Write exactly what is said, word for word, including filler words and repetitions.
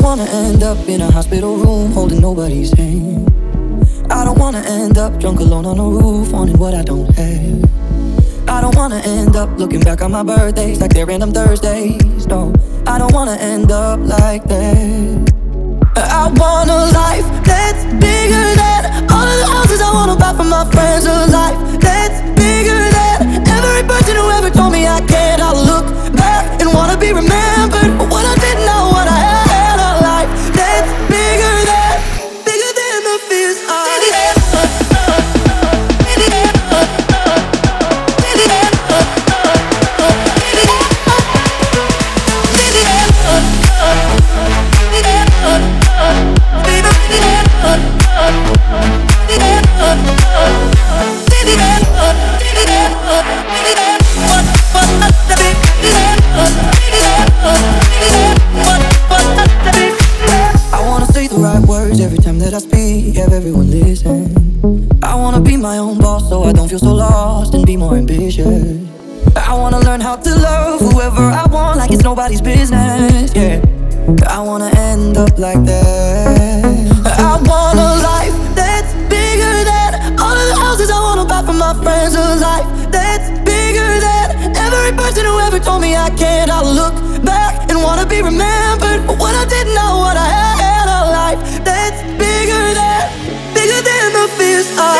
wanna end up in a hospital room holding nobody's hand. I don't wanna end up drunk alone on a roof wanting what I don't have. I don't wanna end up looking back on my birthdays like they're random Thursdays. No, I don't wanna end up like that. I want a life that's bigger than all of the houses I wanna buy for my friends. A life that's bigger than every person who ever told me I can't. I'll look back and wanna be remembered for what I didn't know what I had. A life that's bigger than, bigger than the fears I had. I wanna say the right words every time that I speak, have everyone listen. I wanna be my own boss so I don't feel so lost and be more ambitious. I wanna learn how to love whoever I want like it's nobody's business, yeah. I wanna end up like that. I want a life that's bigger than all of the houses I wanna buy for my friends. A life that's bigger than every person who ever told me I can't. I'll look back and wanna be remembered for what I didn't know what I had. A life that's bigger than, bigger than the fears I